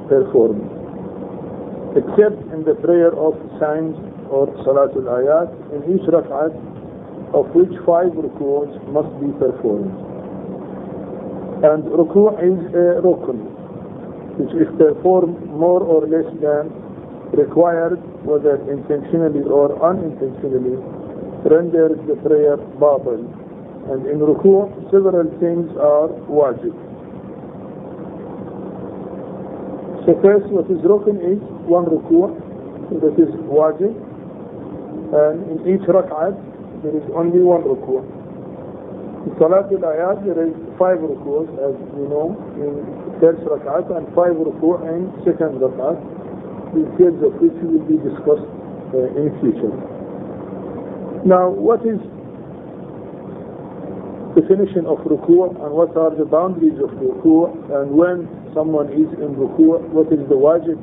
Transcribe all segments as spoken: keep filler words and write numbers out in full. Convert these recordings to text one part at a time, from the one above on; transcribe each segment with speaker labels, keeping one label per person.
Speaker 1: performed, except in the prayer of signs or Salatul Ayat, in each rak'at of which five ruku's must be performed. And ruku' is a rukn, which is performed more or less than required, whether intentionally or unintentionally, renders the prayer batil. And in ruku' several things are wajib. So first, what is rukn is one ruku', that is wajib, and in each rak'at there is only one ruku'. In Salatul Ayat there is five ruku's, as we know, in first rak'at, and five ruku' in second rak'at, details of which will be discussed uh, in future. Now, what is definition of ruku' and what are the boundaries of ruku', and when someone is in ruku', what is the wajib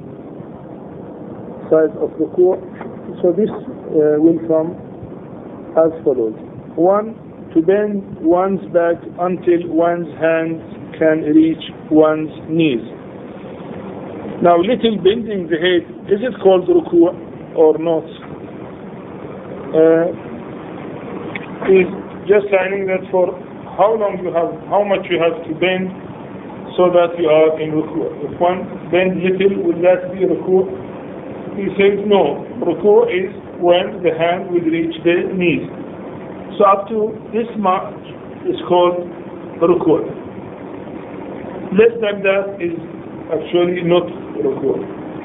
Speaker 1: side of ruku'? So this uh, will come as follows. One, to bend one's back until one's hands can reach one's knees. Now, little bending the head, is it called ruku' or not? Uh, is just saying that for how long you have, how much you have to bend so that you are in ruku'. If one bend little, will that be ruku'? He says no. Ruku' is when the hand will reach the knees. So up to this much is called ruku'. Less than that is actually not ruku'.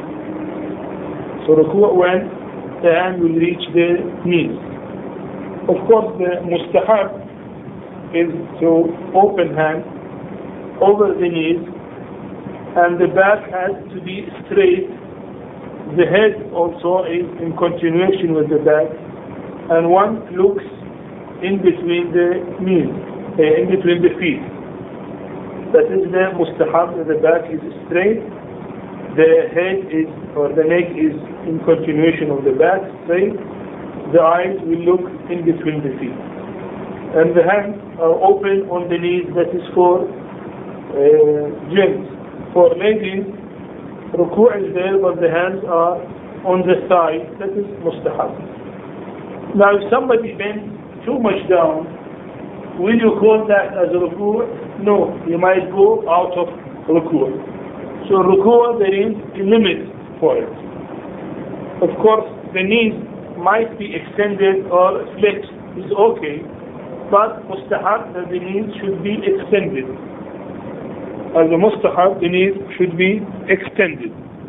Speaker 1: So ruku' when the hand will reach the knees. Of course, the mustahab is to open hand over the knees, and the back has to be straight. The head also is in continuation with the back, and one looks in between the knees, uh, in between the feet. That is the mustahab. The back is straight, the head is, or the neck is in continuation of the back, straight. The eyes will look in between the feet, and the hands are open on the knees. That is for uh, gents. For ladies, ruku' is there, but the hands are on the side. That is mustahab. Now, if somebody bends too much down, will you call that as a ruku'? No, you might go out of ruku'. So ruku' there is a limit for it. Of course, the knees might be extended or flexed, is okay, but mustahab that the knees should be extended. As a mustahab, the knees should be extended.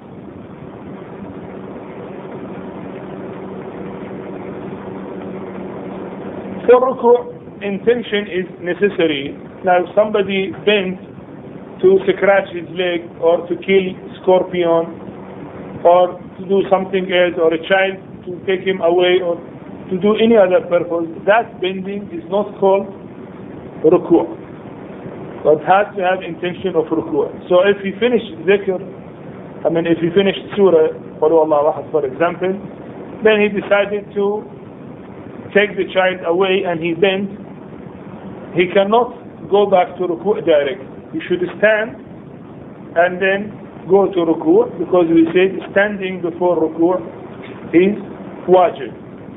Speaker 1: For ruku', intention is necessary. Now, if somebody bent to scratch his leg or to kill scorpion or to do something else, or a child to take him away, or to do any other purpose, that bending is not called ruku', but has to have intention of ruku'. So if he finished dhikr, I mean if he finished surah, Qul Allahu Ahad, for example, then he decided to take the child away and he bent, he cannot go back to ruku' direct. He should stand and then go to ruku', because we said standing before ruku' is wajib.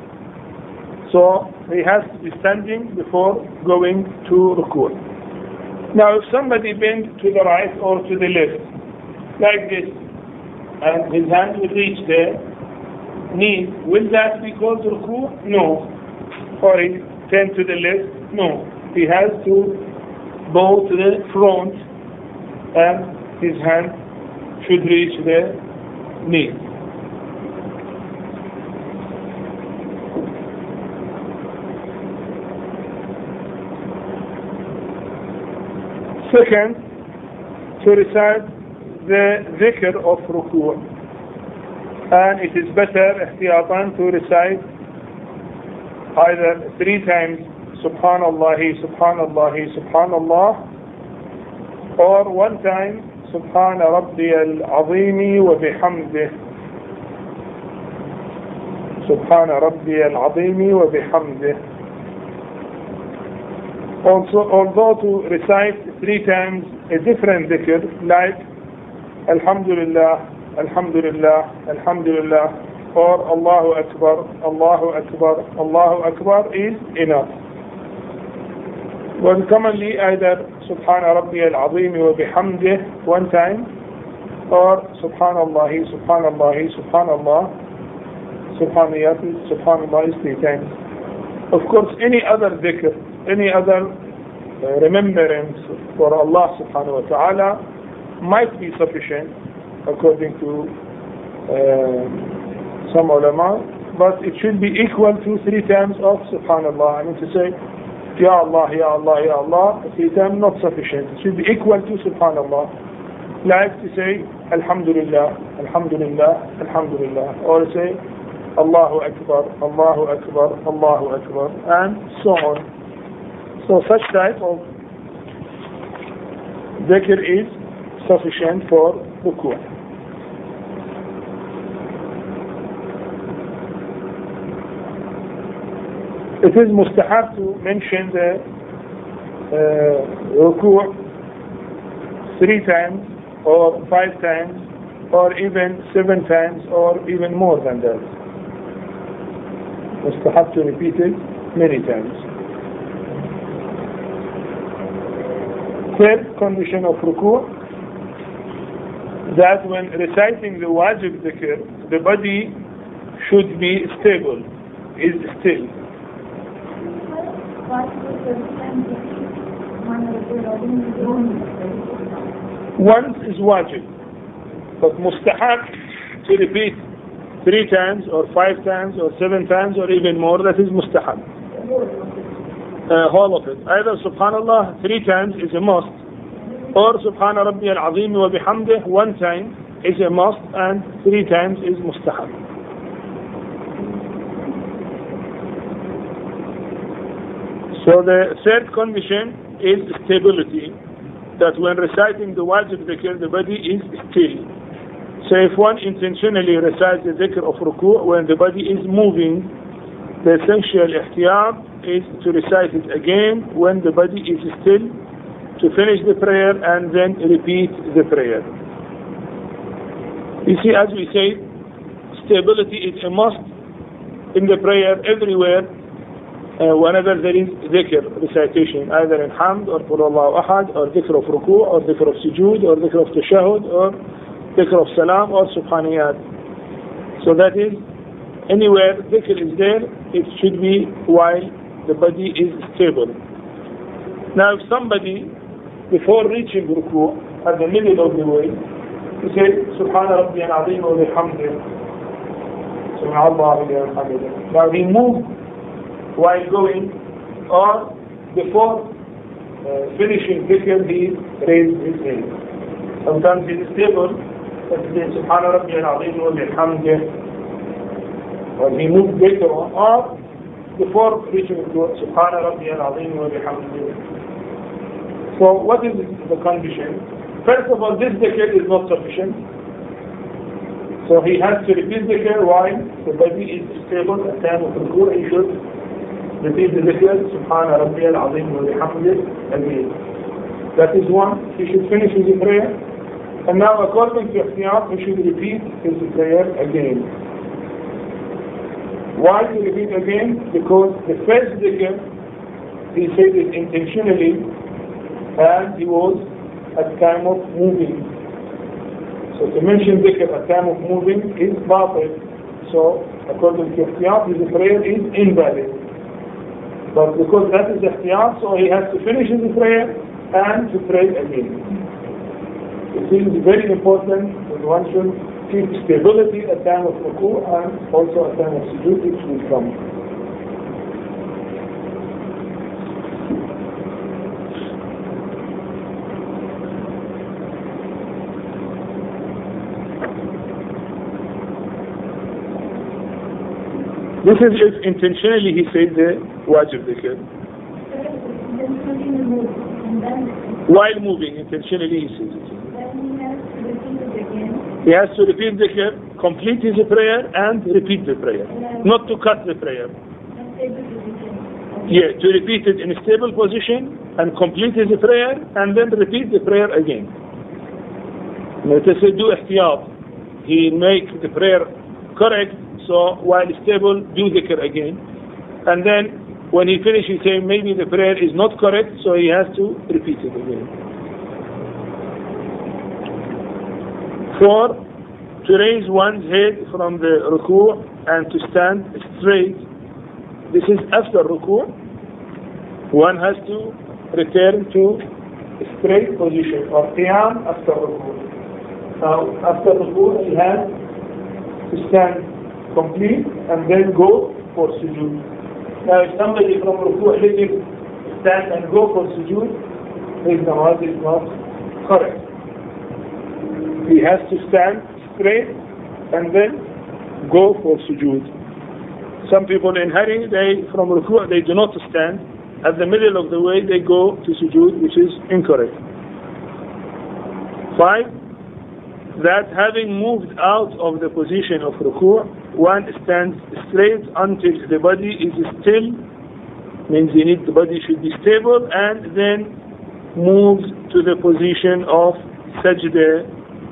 Speaker 1: So he has to be standing before going to ruku'. Now, if somebody bends to the right or to the left, like this, and his hand will reach the knee, will that be called ruku'? No. Or he turn to the left? No. He has to bow to the front, and his hand should reach the knee. Second, to recite the dhikr of ruku'. And it is better, ihtiyatan, to recite either three times Subhanallahi, Subhanallahi, Subhanallah, or one time Subhana Rabbi al-Azimi wa bihamdih. Subhana Rabbi al-Azimi wa bihamdih. Also, although to recite three times a different dhikr, like Alhamdulillah, Alhamdulillah, Alhamdulillah, or Allahu Akbar, Allahu Akbar, Allahu Akbar is enough. But commonly either Subhana Rabbi al-Azim wa bihamdih one time, or Subhanallahi, Subhanallahi, Subhanallah, Subhanallah, Subhanallah is three times. Of course, any other dhikr, any other uh, remembrance for Allah subhanahu wa ta'ala might be sufficient according to uh, some ulama, but it should be equal to three times of Subhanallah. I mean to say, Ya Allah, Ya Allah, Ya Allah, three times not sufficient. It should be equal to Subhanallah. Like to say, Alhamdulillah, Alhamdulillah, Alhamdulillah, or say, Allahu Akbar, Allahu Akbar, Allahu Akbar, and so on. So such type of dhikr is sufficient for ruku'. It is mustahab to mention the uh, ruku' three times or five times or even seven times or even more than that. Mustahab to repeat it many times. Third condition of ruku', that when reciting the wajib dhikr, the body should be stable, is still. Once is wajib, but mustahab to repeat three times or five times or seven times or even more, that is mustahab. Uh, all of it. Either subhanallah three times is a must, or subhana rabbi al-azim wa bihamdih one time is a must, and three times is mustahab. So the third condition is stability, that when reciting the wajib dhikr, the body is still. So if one intentionally recites the dhikr of ruku' when the body is moving, the essential ihtiyat is to recite it again when the body is still, to finish the prayer and then repeat the prayer. You see, as we say, stability is a must in the prayer everywhere. Uh, whenever there is dhikr recitation, either in hamd or qul Allahu ahad, or dhikr of ruku' or dhikr of sujood or dhikr of tashahud or dhikr of salam or subhaniyat. So that is, anywhere dhikr is there, it should be while the body is stable. Now if somebody, before reaching ruku', at the middle of the way, he said, Subhana Rabbi al-Azim wa bihamdih, Subhanallah wa bihamdih. Now he moved while going, or before uh, finishing dhikr, he raised his hand. Sometimes he is stable, but he says, Subhana Rabbi al-Azim wa bihamdih, when he moved later on, or before reaching to Subhana Rabbi al-Azim wa bihamdih. So what is the condition? First of all, this dhikr is not sufficient. So he has to repeat dhikr while the body is stable at time of ruku'. He should repeat the dhikr, Subhana Rabbi al-Azim wa bihamdih, again. That is one. He should finish his prayer. And now according to Ihtiyat, he should repeat his prayer again. Why to repeat again? Because the first dhikr, he said it intentionally, and he was at time of moving. So to mention dhikr at time of moving is batil. So according to Ihtiyat, his prayer is invalid. But because that is Ihtiyat, so he has to finish his prayer and to pray again. It is very important that one should keep stability at time of ruku' and also at time of sujood, which will come. This is if intentionally he said the wajib dhikr. While moving, intentionally he says it. He has to repeat dhikr, complete his prayer and repeat the prayer. Not to cut the prayer. Yeah, to repeat it in a stable position and complete his prayer and then repeat the prayer again. Mu'tasil do ihtiyat. He make the prayer correct, so while stable, do dhikr again. And then when he finishes saying maybe the prayer is not correct, so he has to repeat it again. Four, to raise one's head from the ruku' and to stand straight. This is after ruku'. One has to return to a straight position or qiyam after ruku'. Now, after ruku', he has to stand complete and then go for sujood. Now, if somebody from ruku' let him stand and go for sujood, his namaz is not correct. He has to stand straight and then go for sujood. Some people in hurry, they from ruku' they do not stand. At the middle of the way, they go to sujood, which is incorrect. Five, that having moved out of the position of ruku', one stands straight until the body is still, means you need the body should be stable, and then moves to the position of sajda.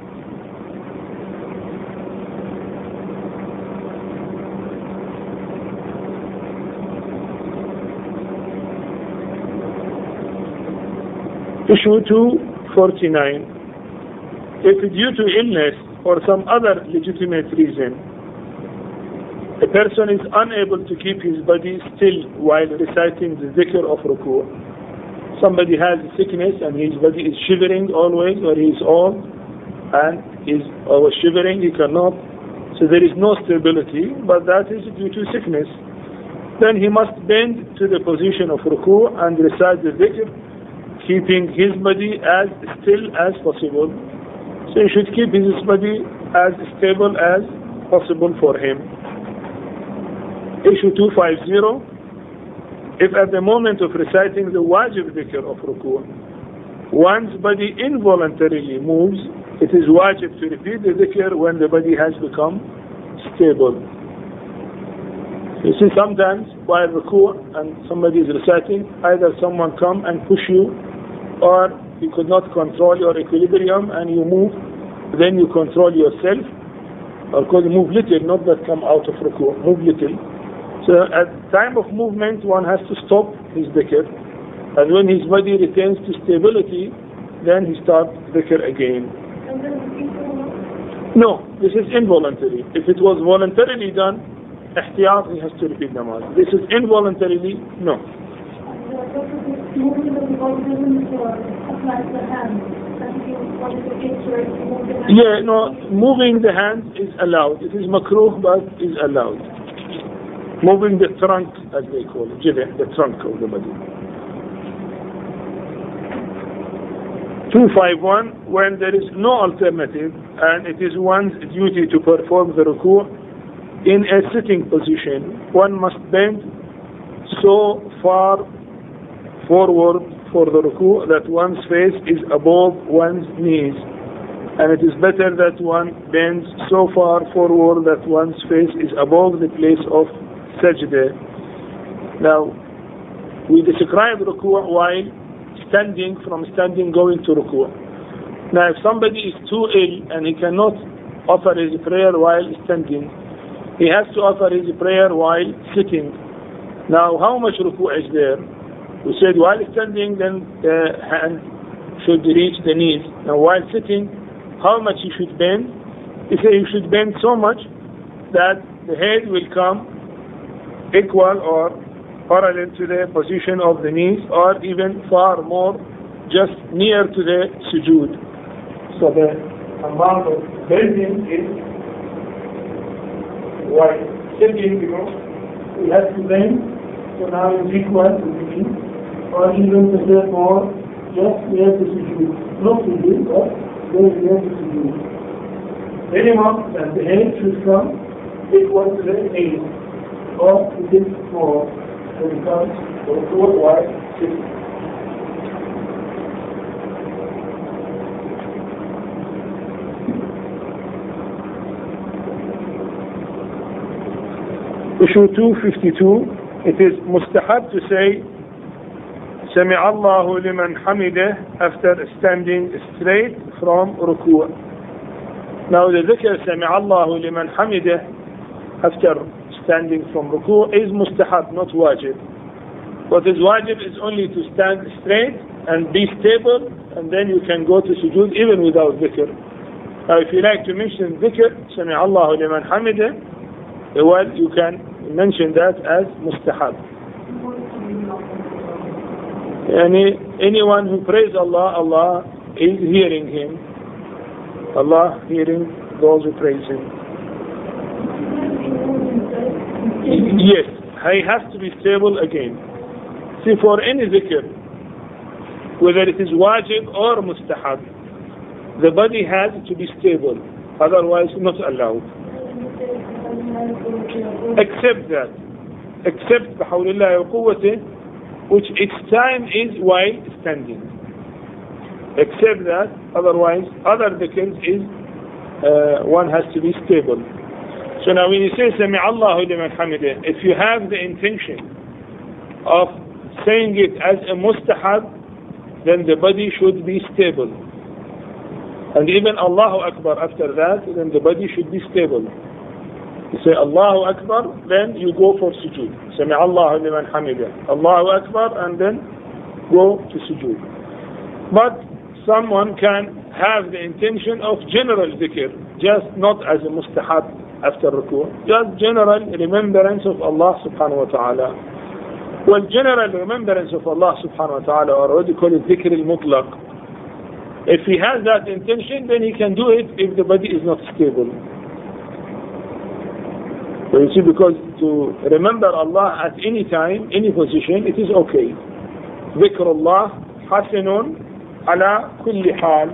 Speaker 1: Issue two forty-nine. If due to illness or some other legitimate reason, a person is unable to keep his body still while reciting the dhikr of ruku'. Somebody has a sickness and his body is shivering always, or he is old and is always shivering, he cannot. So there is no stability, but that is due to sickness. Then he must bend to the position of ruku' and recite the dhikr, keeping his body as still as possible. So he should keep his body as stable as possible for him. Issue two fifty. If at the moment of reciting the wajib dhikr of ruku', one's body involuntarily moves, it is wajib to repeat the dhikr when the body has become stable. You see, sometimes while ruku' and somebody is reciting, either someone come and push you, or you could not control your equilibrium and you move, then you control yourself, or could move little, not that come out of ruku', move little. So at time of movement, one has to stop his dhikr, and when his body returns to stability, then he starts dhikr again. No, this is involuntary. If it was voluntarily done, ihtiyat, he has to repeat namaz. This is involuntarily, no. Yeah, no, moving the hand is allowed. It is makruh, but is allowed. Moving the trunk, as they call it, the trunk of the body. two fifty-one, when there is no alternative and it is one's duty to perform the ruku' in a sitting position, one must bend so far forward for the ruku' that one's face is above one's knees. And it is better that one bends so far forward that one's face is above the place of sajda. Now, we describe ruku' while standing, from standing going to ruku'. Now, if somebody is too ill and he cannot offer his prayer while standing, he has to offer his prayer while sitting. Now, how much ruku' is there? We said while standing, then the hand should reach the knees. Now, while sitting, how much you should bend? He said you should bend so much that the head will come equal or parallel to the position of the knees, or even far more, just near to the sujood. So the amount of bending is while sitting, you know, we have to bend, so now it's equal to the knee, or even to the more, just near the sujood. Not sujood, but very near the sujood. Minimum that the head should come equal to the knees, or it is more, when it comes to a four wide sitting. Issue two fifty-two, it is mustahab to say سمع الله لمن حمده after standing straight from ruku'. Now the dhikr سمع الله لمن حمده after standing from ruku is mustahab, not wajib. What is wajib is only to stand straight and be stable, and then you can go to sujood even without dhikr. Now if you like to mention dhikr سمع الله لمن حمده, well, you can mention that as mustahab. Any, anyone who prays Allah, Allah is hearing him. Allah hearing those who praise him. Yes, he has to be stable again. See, for any dhikr, whether it is wajib or mustahab, the body has to be stable, otherwise not allowed. Except that, except بحول wa quwwatih, which its time is while standing. Except that, otherwise, other dhikrs is uh, one has to be stable. So now when you say سمع الله لمن حمده, if you have the intention of saying it as a mustahab, then the body should be stable. And even Allahu Akbar after that, then the body should be stable. You say Allahu Akbar, then you go for sujood. سمع الله لمن حمده, Allahu Akbar, and then go to sujood. But someone can have the intention of general dhikr, just not as a mustahab after ruku, just general remembrance of Allah subhanahu wa ta'ala. Well, general remembrance of Allah subhanahu wa ta'ala, or what you call it, dhikr al-mutlaq. If he has that intention, then he can do it if the body is not stable. So you see, because to remember Allah at any time, any position, it is okay. ذكر الله حسن على كل حال.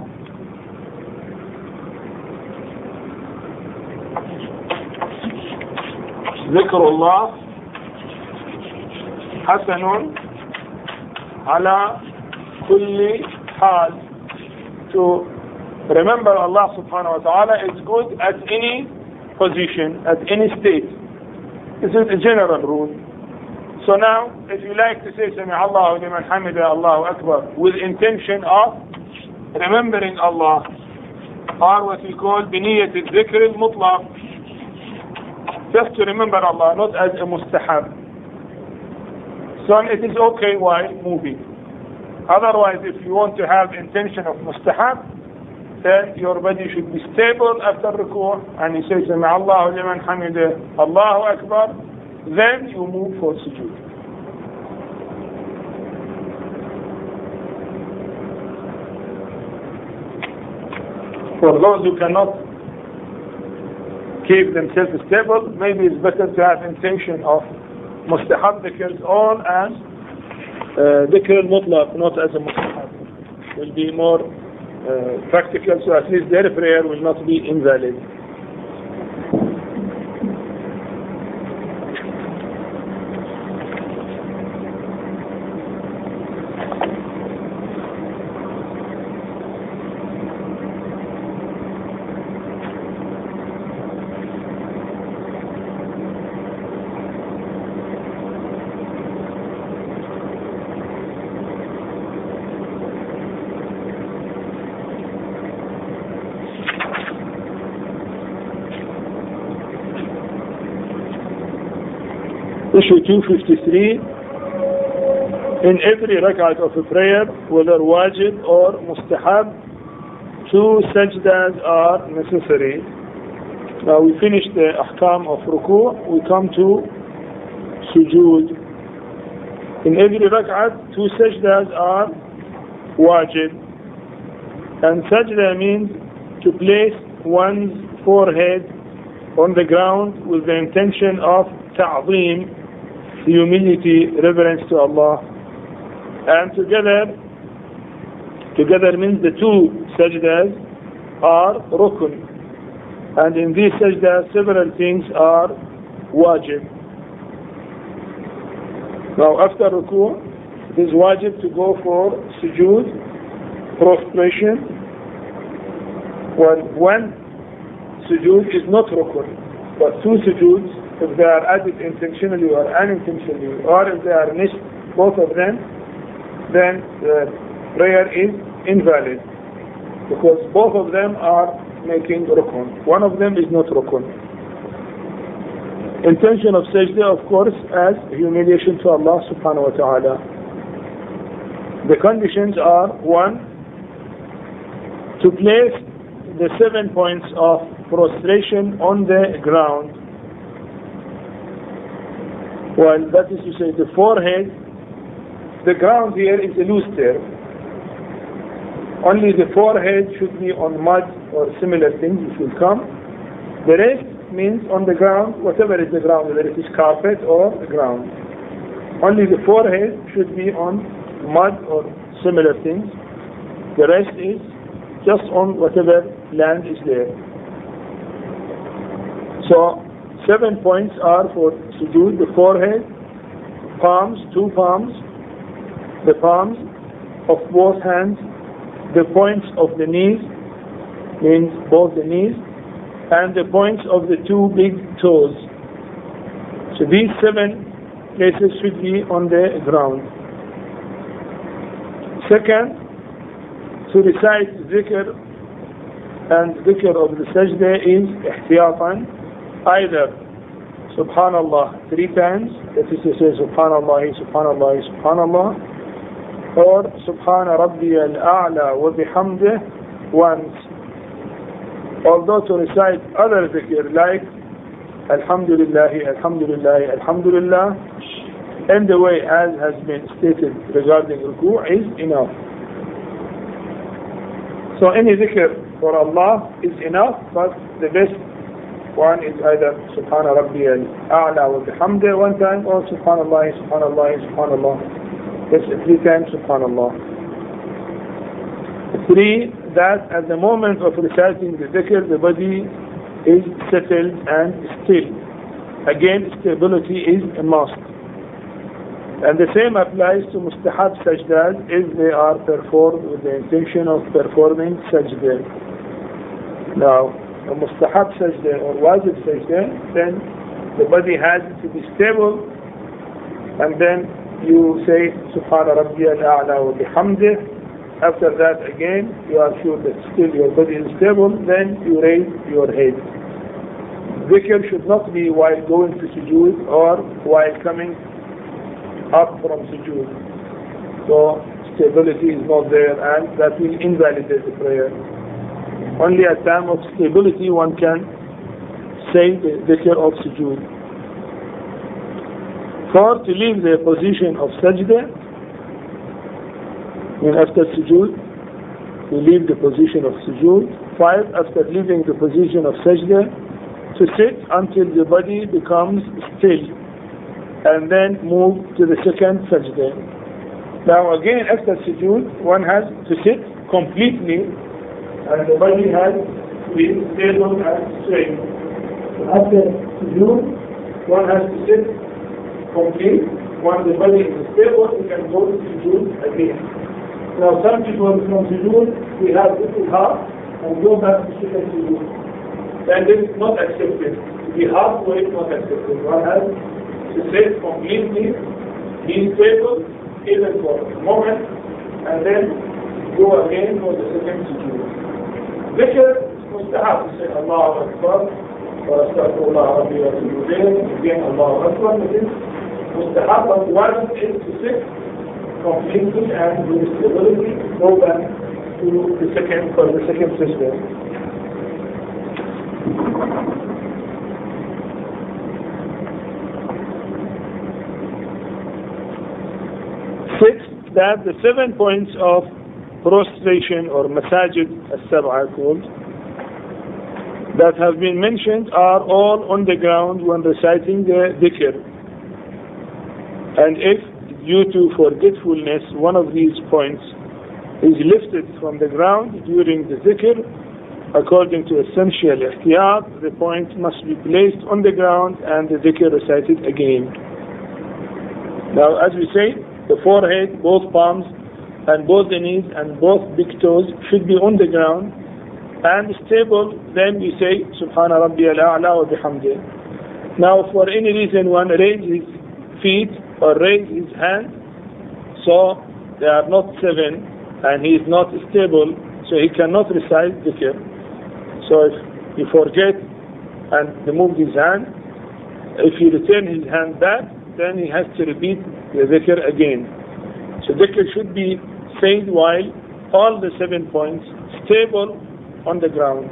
Speaker 1: ذكر الله حسن على كل حال. To remember Allah subhanahu wa ta'ala is good at any position, at any state. This is a general rule. So now, if you like to say سمع الله لمن حمده, Allahu Akbar, with intention of remembering Allah, or what we call بنية الذكر المطلق, just to remember Allah, not as a mustahab, so it is okay while moving. Otherwise, if you want to have intention of mustahab, then your body should be stable after ruku', and you say سمع الله لمن حمده, Allahu Akbar, then you move for sujood. For those who cannot keep themselves stable, maybe it's better to have intention of mustahab dhikrs all as uh, dhikr al-mutlaq, not as a mustahab. Will be more uh, practical, so at least their prayer will not be invalid. Issue two fifty-three, in every rak'at of a prayer, whether wajib or mustahab, two sajdas are necessary. Now we finished the ahkam of ruku', we come to sujood. In every rak'at, two sajdas are wajib. And sajda means to place one's forehead on the ground with the intention of ta'zeem, humility, reverence to Allah. And together, together means the two sajdas are rukun. And in these sajdas, several things are wajib. Now after ruku', it is wajib to go for sujood, prostration. Well, one sujood is not rukun, but two sujoods, if they are added intentionally or unintentionally, or if they are missed, both of them, then the prayer is invalid, because both of them are making rukun. One of them is not rukun. Intention of sajda, of course, as humiliation to Allah subhanahu wa ta'ala. The conditions are: one, to place the seven points of prostration on the ground. Well, that is to say, the forehead, the ground here is a loose term. Only the forehead should be on mud or similar things, which will come. The rest means on the ground, whatever is the ground, whether it is carpet or the ground. Only the forehead should be on mud or similar things. The rest is just on whatever land is there. So, seven points are for sujood: the forehead, palms, two palms, the palms of both hands, the points of the knees, means both the knees, and the points of the two big toes. So these seven places should be on the ground. Second, to recite zikr, and zikr of the sajda is ihtiyatan, either subhanallah three times, that is to say subhanallah, subhanallah, subhanallah, or subhana rabbiya al-a'la wa bihamdih once. Although to recite other zikr like alhamdulillah, alhamdulillah, alhamdulillah, in the way as has been stated regarding ruku' is enough. So any zikr for Allah is enough, but the best one is either subhana rabbiya al-a'la wa bihamdih one time, or subhanallah, subhanallah, subhanallah. That's three times subhanallah. Three, that at the moment of reciting the dhikr, the body is settled and still. Again, stability is a must. And the same applies to mustahab sajdas if they are performed with the intention of performing sajda. Now, a mustahab sajda or wajib sajda, then the body has to be stable, and then you say subhana rabbiya al-a'la wa bihamdih. After that again, you are sure that still your body is stable, then you raise your head. Dhikr should not be while going to sujood or while coming up from sujood. So stability is not there, and that will invalidate the prayer. Only at time of stability one can say the dhikr of sujood. Four, to leave the position of sajda. When after sujood, we leave the position of sujood. Five, after leaving the position of sajda, to sit until the body becomes still, and then move to the second sajda. Now again, after sujood, one has to sit completely, and the body has to be stable and straight. So after sujood, one has to sit complete. Once the body is stable, we can go to sujood again. Now some people from sujood, we have little half and go back to second sujood. Then this is not accepted. To be halfway is not accepted. One has to sit completely, be stable, even for a moment, and then go again for the second sujood. Dhikr is mustahab to say Allahu Akbar, wa astaghfirullah rabbi wa atubu ilayh, again Allahu Akbar. It is mustahab, but one is to sit completely and with stability, go back to the second for the second system. Sixth, that the seven points of prostration or masajid as-sab'a called that have been mentioned are all on the ground when reciting the dhikr. And if due to forgetfulness one of these points is lifted from the ground during the dhikr, according to essential ihtiyat, the point must be placed on the ground and the dhikr recited again. Now, as we say, the forehead, both palms, and both the knees and both big toes should be on the ground and stable. Then we say subhana rabbiya al-a'la wa bihamdih. Now, for any reason one raises his feet or raise his hand, so they are not seven and he is not stable, so he cannot recite dhikr. So if he forget and removed his hand, if he return his hand back, then he has to repeat the dhikr again. So dhikr should be said while all the seven points stable on the ground.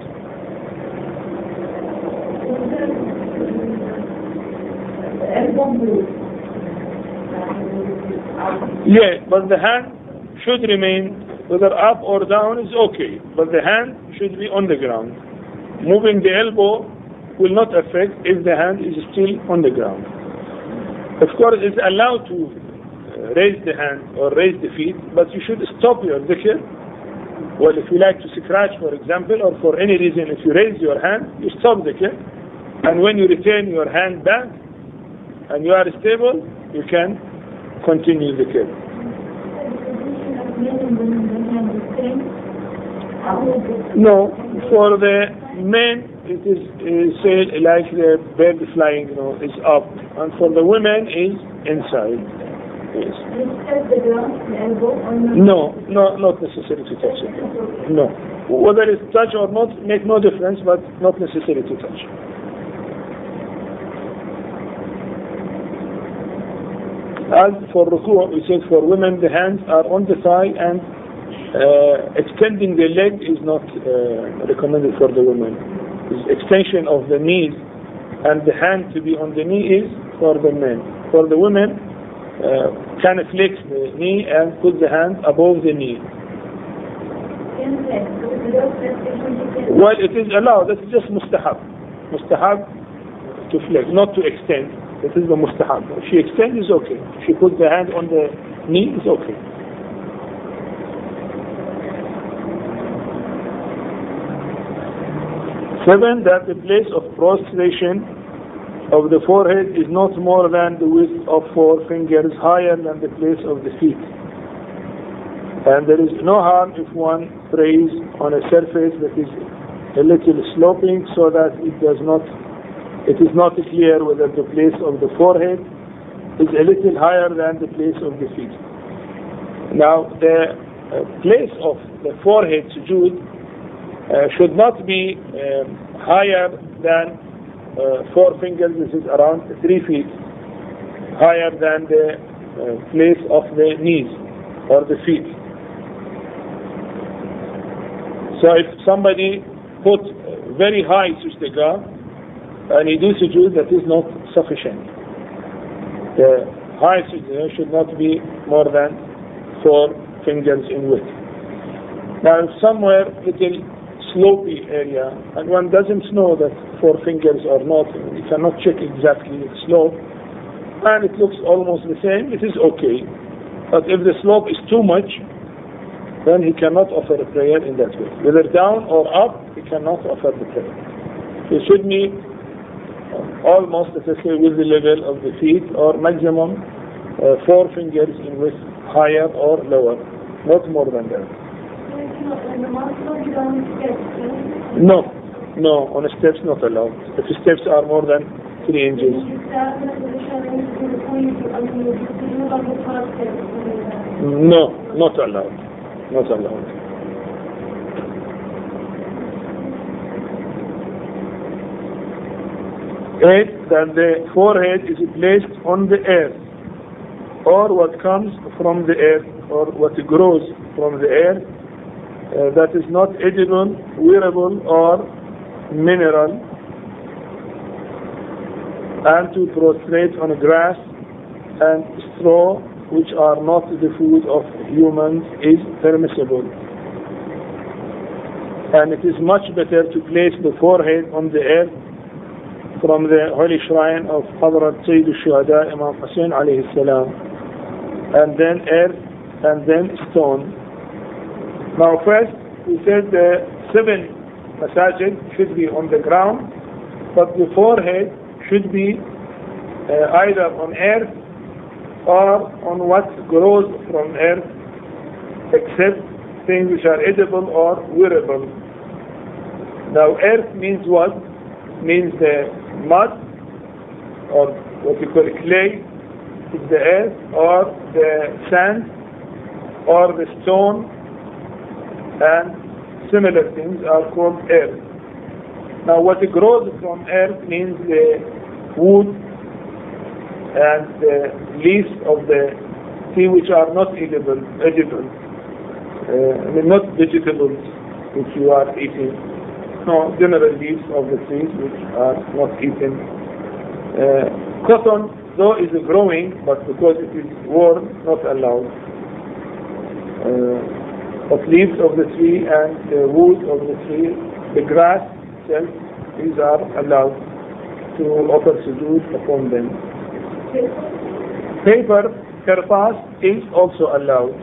Speaker 1: Yeah, but the hand should remain, whether up or down is okay, but the hand should be on the ground. Moving the elbow will not affect if the hand is still on the ground. Of course, it's allowed to raise the hand or raise the feet, but you should stop your dhikr. Well, if you like to scratch, for example, or for any reason, if you raise your hand, you stop dhikr. And when you return your hand back and you are stable, you can continue dhikr. No, for the men, it is, is said like the bird flying, you know, is up, and for the women is inside. Yes. No, no, not necessary to touch it. No, whether it's touch or not, make no difference, but not necessary to touch. As for ruku', we said for women the hands are on the thigh, and uh, extending the leg is not uh, recommended for the women. The extension of the knees and the hand to be on the knee is for the men. For the women, uh, can flex the knee and put the hand above the knee. Well, it is allowed. That's just mustahab. Mustahab to flex, not to extend. It is the mustahab. If she extends, it's okay. If she puts the hand on the knee, it's okay. Seven, that the place of prostration of the forehead is not more than the width of four fingers higher than the place of the feet. And there is no harm if one prays on a surface that is a little sloping, so that it does not, it is not clear whether the place of the forehead is a little higher than the place of the feet. Now, the uh, place of the forehead sujood uh, should not be um, higher than uh, four fingers. This is around three feet higher than the uh, place of the knees or the feet. So if somebody put very high sustaga and he do sujood, that is not sufficient. The high sujood should not be more than four fingers in width. Now, if somewhere little slopey area, and one doesn't know that four fingers or not, you cannot check exactly the slope, and it looks almost the same, it is okay. But if the slope is too much, then he cannot offer a prayer in that way. Whether down or up, he cannot offer the prayer. It should be almost, let us say, with the level of the feet, or maximum uh, four fingers in width, higher or lower, not more than that. No, no, on the steps not allowed. If the steps are more than three inches. No, not allowed. Not allowed. Eight, that the forehead is placed on the earth, or what comes from the earth, or what grows from the earth, uh, that is not edible, wearable, or mineral, and to prostrate on grass and straw, which are not the food of humans, is permissible. And it is much better to place the forehead on the earth from the holy shrine of Hadrat Sayyid al-Shuhada Imam Hussain alayhi salam, and then earth, and then stone. Now first, we said the seven masajid should be on the ground, but the forehead should be uh, either on earth or on what grows from earth, except things which are edible or wearable. Now earth means what? Means the mud, or what you call clay, is the earth, or the sand, or the stone, and similar things are called earth. Now what grows from earth means the wood and the leaves of the tree which are not edible, edible. Uh, I mean not vegetables which you are eating. No, general leaves of the trees which are not eaten. Uh, cotton, though, is growing, but because it is warm, not allowed. Uh, but leaves of the tree and the wood of the tree, the grass itself, these are allowed to offer sujood upon them. Paper, karpas, is also allowed.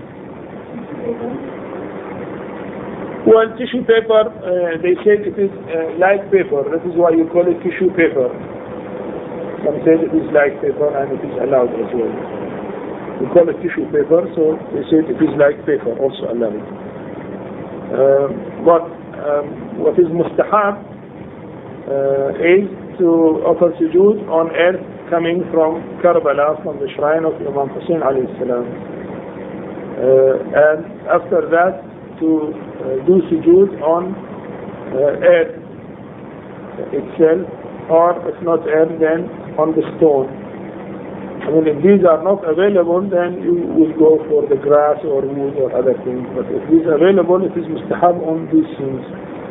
Speaker 1: Well, tissue paper, uh, they say it is uh, like paper. That is why you call it tissue paper. Some say it is like paper and it is allowed as well. We call it tissue paper, so they say it is like paper, also allowed. Uh, but um, what is mustahab uh, is to offer sujood on earth coming from Karbala, from the shrine of Imam Hussein alayhi salam. Uh, and after that, to uh, do sujood on uh, earth itself, or if not earth, then on the stone. I mean, if these are not available, then you will go for the grass or wood or other things. But if these are available, it is mustahab on these things.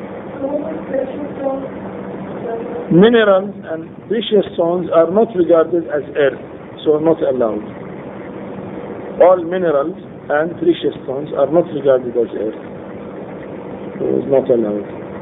Speaker 1: Minerals and precious stones are not regarded as earth, so not allowed. All minerals and precious stones are not regarded as earth. So it's not allowed.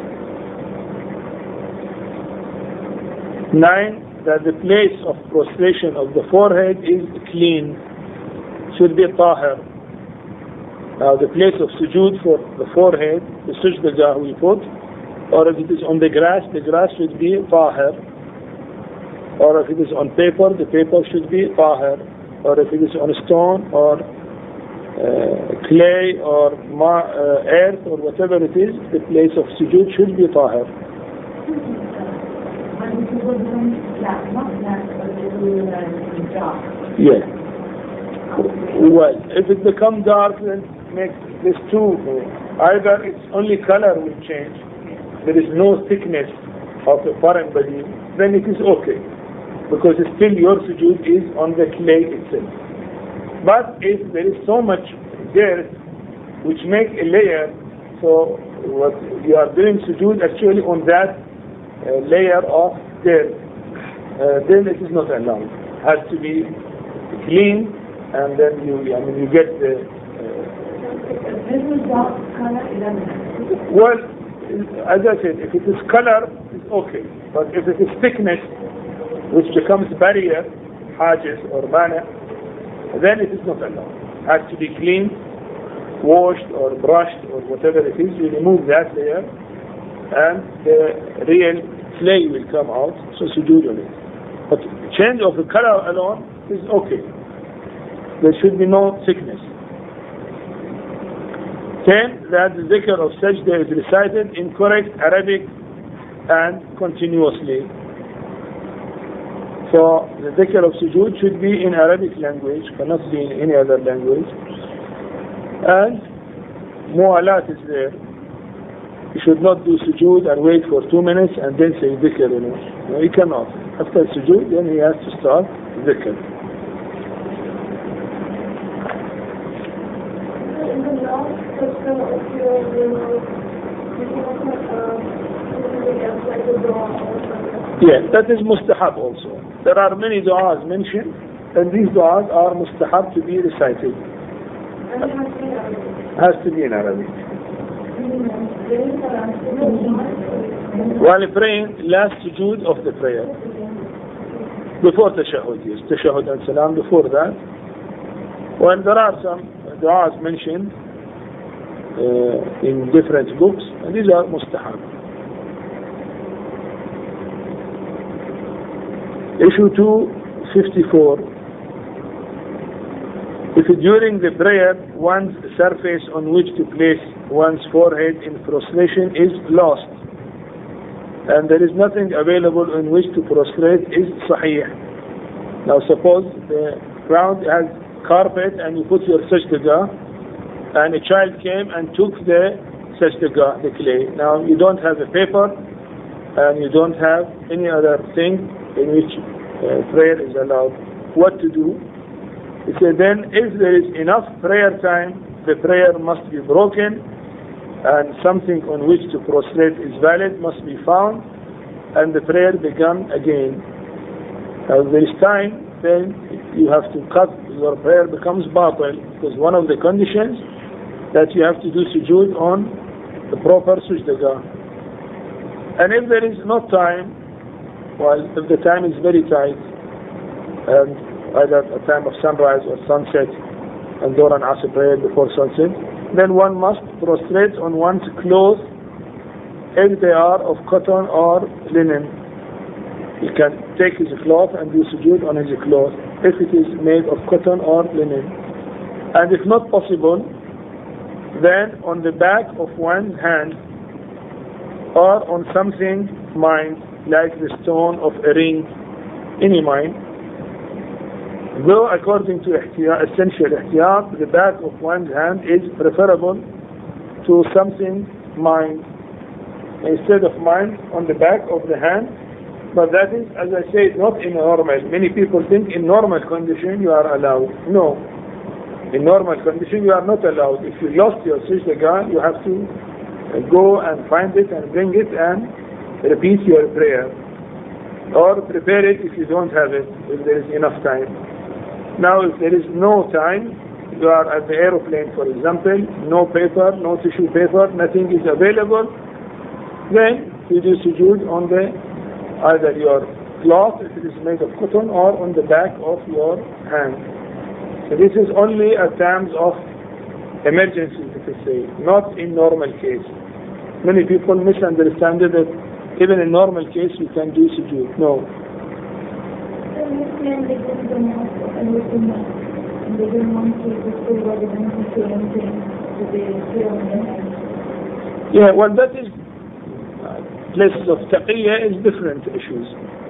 Speaker 1: Nine, that the place of prostration of the forehead is clean, should be tahir. Now the place of sujood for the forehead, the sujdagah we put, or if it is on the grass, the grass should be tahir. Or if it is on paper, the paper should be tahir. Or if it is on a stone or uh, clay or ma uh, earth or whatever it is, the place of sujood should be tahir. Yeah. Well, if it becomes dark, then make this two. Either its only color will change, there is no thickness of a foreign body, then it is okay, because still your sujood is on the clay itself. But if there is so much dirt which make a layer, so what you are doing sujood actually on that uh, layer of dirt, uh, then it is not allowed. It has to be clean, and then you, I mean, you get the. Uh, well, as I said, if it is color, it's okay. But if it is thickness, which becomes barrier, hajis or mana, then it is not allowed. It has to be clean, washed or brushed or whatever it is. You remove that layer, and the real clay will come out, so sujood on it. But change of the color alone is okay. There should be no thickness. Ten, that the dhikr of sajda is recited in correct Arabic and continuously. So the dhikr of sujood should be in Arabic language, cannot be in any other language. And mu'alat is there. You should not do sujood and wait for two minutes and then say dhikr. You know. No, he cannot. After sujood, then he has to start dhikr. Yeah, that is mustahab also. There are many du'as mentioned, and these du'as are mustahab to be recited. Has to be in Arabic. While praying, last sujood of the prayer. Before tashahud, yes, tashahud and salam, before that. When there are some du'as mentioned uh, in different books, and these are mustahab. Issue two fifty-four. If during the prayer one's surface on which to place one's forehead in prostration is lost, and there is nothing available in which to prostrate, is sahih. Now suppose the ground has carpet and you put your sajdah, and a child came and took the sajdah, the clay. Now you don't have a paper and you don't have any other thing in which uh, prayer is allowed, what to do? He said, then if there is enough prayer time, the prayer must be broken, and something on which to prostrate is valid must be found, and the prayer begun again. Now, if there is time, then you have to cut, your prayer becomes batil, because one of the conditions that you have to do sujood on the proper sujdagah. And if there is no time, well, if the time is very tight, and either a time of sunrise or sunset, and Dhuhr and Asr prayer before sunset, then one must prostrate on one's clothes if they are of cotton or linen. He can take his cloth and do sujood on his cloth if it is made of cotton or linen. And if not possible, then on the back of one's hand or on something mined, like the stone of a ring, any mine. Though according to ihtiyat, essential ihtiyat, the back of one's hand is preferable to something mined instead of mined on the back of the hand. But that is, as I said, not in normal. Many people think in normal condition you are allowed. No. In normal condition you are not allowed. If you lost your sujdagah, you have to go and find it and bring it and repeat your prayer. Or prepare it if you don't have it, if there is enough time. Now if there is no time, you are at the aeroplane for example, no paper, no tissue paper, nothing is available, then you do sujood on the either your cloth, if it is made of cotton, or on the back of your hand. So this is only at times of emergency, let us say, not in normal case. Many people misunderstand it that even in normal case you can do sujood. No. Yeah, well that is places of taqiyya is different issues.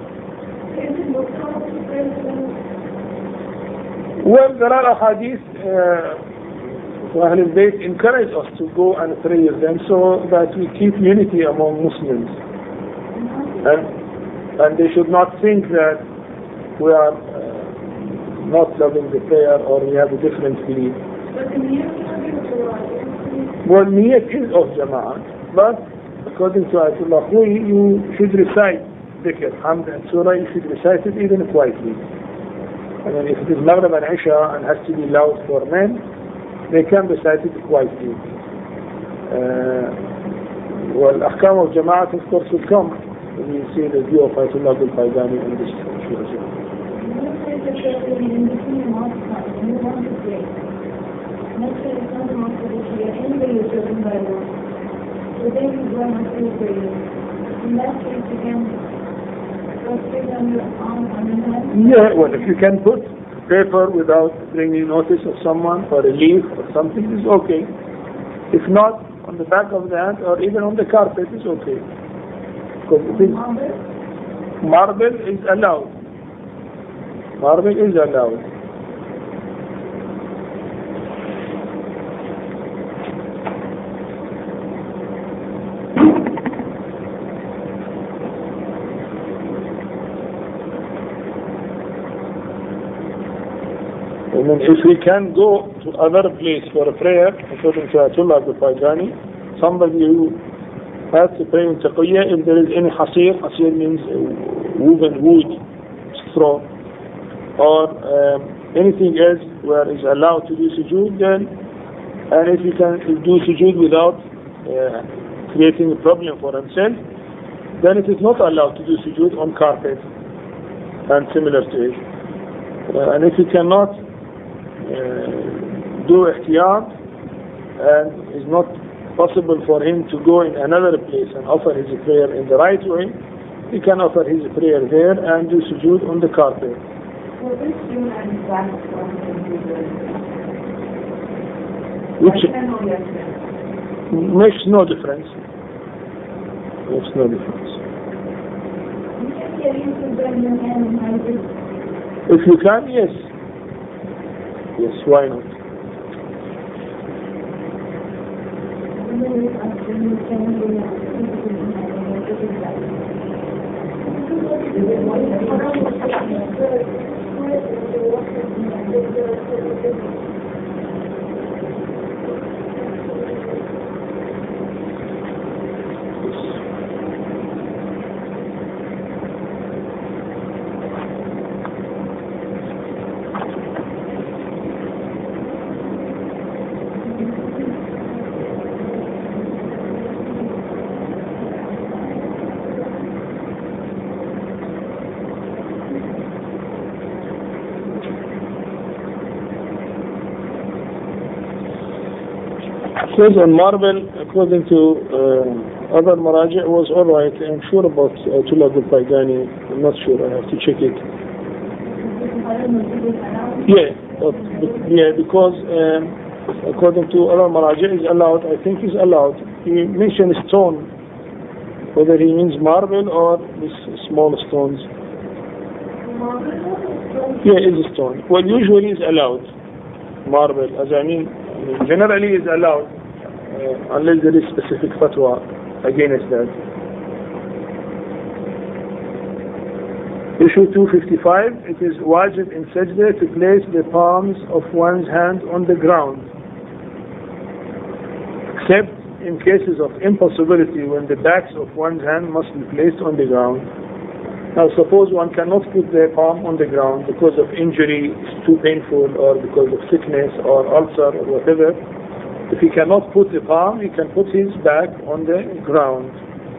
Speaker 1: Well, there are ahadith uh, Ahl al-Bayt encourage us to go and pray with them so that we keep unity among Muslims. And, and they should not think that we are uh, not loving the prayer or we have a different belief. Well, niyat is of jama'ah, but according to Ayatollah Khoury, you should recite dhikr, hamd and surah, you should recite it even quietly. I mean, if it is Maghrib and Isha and has to be loud for men, they can recite it quietly. Uh, well, Ahkam of Jama'at of course will come when you see the view of Ayatollah al-Faydani in this issue as well.
Speaker 2: The day you go and pray for you. In that case, you can prostrate on your arm on your hand?
Speaker 1: Yeah, well, if you can put paper without bringing notice of someone or a leaf or something, is okay. If not, on the back of the hand or even on the carpet, is okay. Because it is, marble is allowed. Marble is allowed. And if we can go to another place for a prayer, according to Ayatollah al-Faydani, somebody who has to pray in taqiyya, if there is any hasir, hasir means woven wood, straw, or um, anything else where is allowed to do sujood, then, and if he can do sujood without uh, creating a problem for himself, then it is not allowed to do sujood on carpet and similar to it. Uh, and if he cannot Uh, do ihtiyat and it's not possible for him to go in another place and offer his prayer in the right way, he can offer his prayer there and do sujood on the carpet.
Speaker 2: Well, this June and black one
Speaker 1: which makes no difference. Makes no difference. If you can, yes. Yes, why not? Says on marble, according to uh, other maraji, was alright. I'm sure about uh, Tulad al-Faigani. I'm not sure. I have to check it. Yeah, but, yeah, because um, according to other maraji, is allowed. I think is allowed. He mentioned stone, whether he means marble or these small stones. Yeah, is a stone. Well, usually is allowed. Marble, as I mean, generally is allowed. Uh, unless there is specific fatwa against that. Issue two fifty-five, it is wajib in sajda to place the palms of one's hand on the ground, except in cases of impossibility when the backs of one's hand must be placed on the ground. Now suppose one cannot put their palm on the ground because of injury, it's too painful, or because of sickness or ulcer or whatever. If he cannot put the palm, he can put his back on the ground.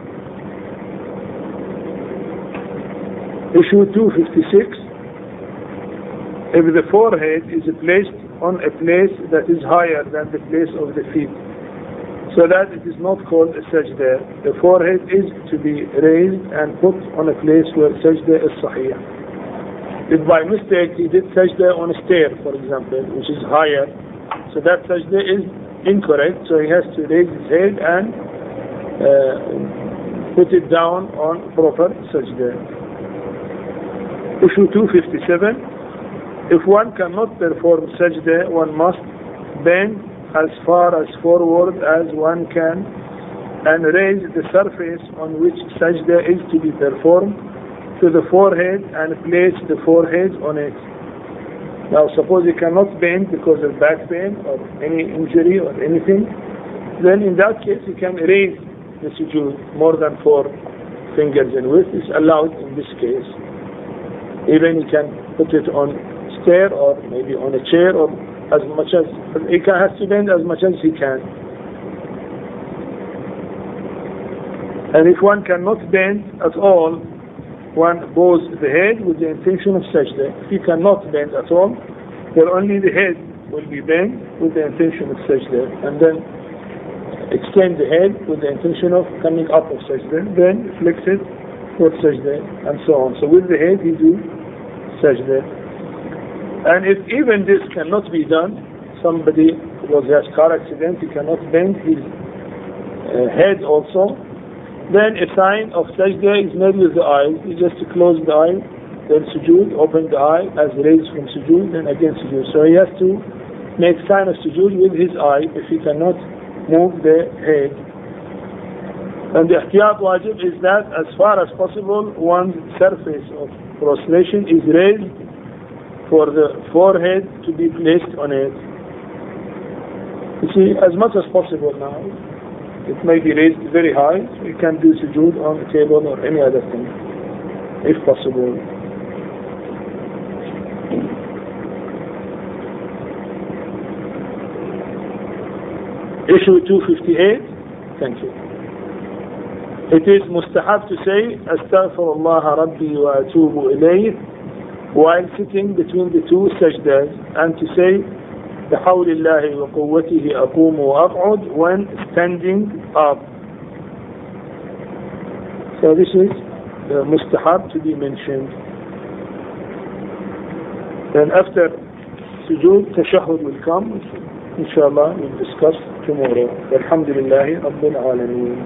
Speaker 1: Issue two fifty-six, if the forehead is placed on a place that is higher than the place of the feet, so that it is not called a sajda, the forehead is to be raised and put on a place where sajda is sahih. If by mistake he did sajda on a stair, for example, which is higher, so that sajda is incorrect, so he has to raise his head and uh, put it down on proper sajda. Issue two fifty-seven, if one cannot perform sajda, one must bend as far as forward as one can and raise the surface on which sajda is to be performed to the forehead and place the forehead on it. Now suppose he cannot bend because of back pain or any injury or anything, then in that case he can raise the sujood more than four fingers in width. Is allowed in this case. Even he can put it on stair or maybe on a chair, or as much as he can, has to bend as much as he can. And if one cannot bend at all, one bows the head with the intention of sajda. If he cannot bend at all, then only the head will be bent with the intention of sajda, and then extend the head with the intention of coming up of sajda, then flex it for sajda, and so on. So with the head he do sajda. And if even this cannot be done, somebody was has car accident, he cannot bend his uh, head also, then a sign of sajda is made with the eyes. You just close the eye, then sujood, open the eye as raised from sujood, then again sujood. So he has to make sign of sujood with his eye if he cannot move the head. And the ihtiyat wajib is that as far as possible one's surface of prostration is raised for the forehead to be placed on it. You see, as much as possible now. It may be raised very high, so you can do sujood on a table or any other thing, if possible. Issue two fifty-eight, thank you. It is mustahab to say, Astaghfirullah Rabbi wa atubu ilayh, while sitting between the two sajdas, and to say, بحول الله وقوته أقوم وأقعد when standing up. So this is the mustahab to be mentioned. Then after sujood, tashahhud will come. Inshallah, we'll discuss tomorrow. Alhamdulillahi Rabbil Alameen.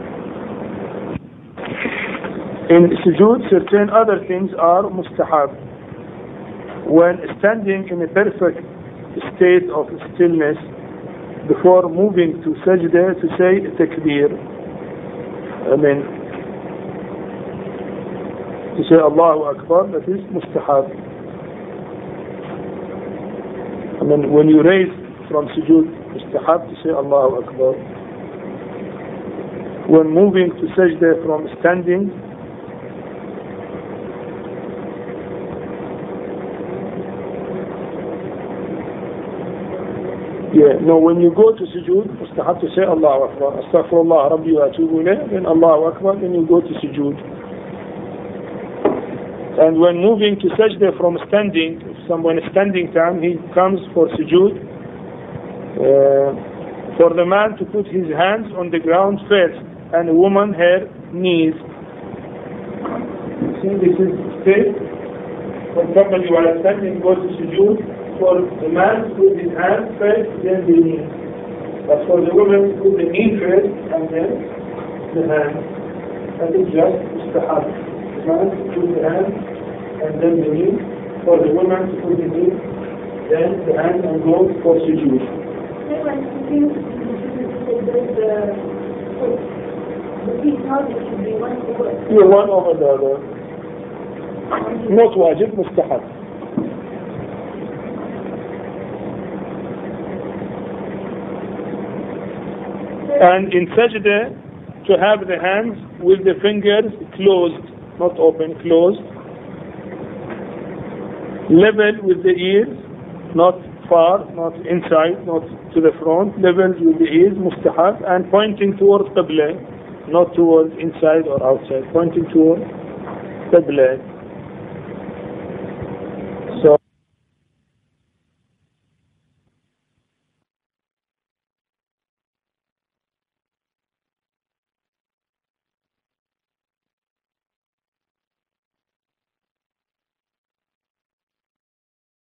Speaker 1: In sujood, certain other things are mustahab. When standing in a perfect state of stillness, before moving to sajda, to say takbir. I mean, to say Allahu Akbar, that is mustahab. I mean, when you raise from sujood, mustahab to say Allahu Akbar. When moving to sajda from standing, yeah, no, when you go to sujood, mustahab to say Allahu Akbar, astaghfirullah rabbi wa atubu ilayh, then Allahu Akbar, then you go to sujood. And when moving to sajda from standing, if someone is standing time, he comes for sujood, uh, for the man to put his hands on the ground first, and a woman her knees. See, this is straight. For example, you are standing, go to sujood, for the man to put his hands first, then the knee. But for the woman to put the knee first, and then the hand. That is just mustahab. The man to put the hand, and then the knee. For the woman to put the knee, then the hand, and go for sujood. Yeah, one over the other. Not wajib, mustahab. And in sajda, to have the hands with the fingers closed, not open, closed, level with the ears, not far, not inside, not to the front, level with the ears, mustahab, and pointing towards Qibla, not towards inside or outside, pointing towards Qibla.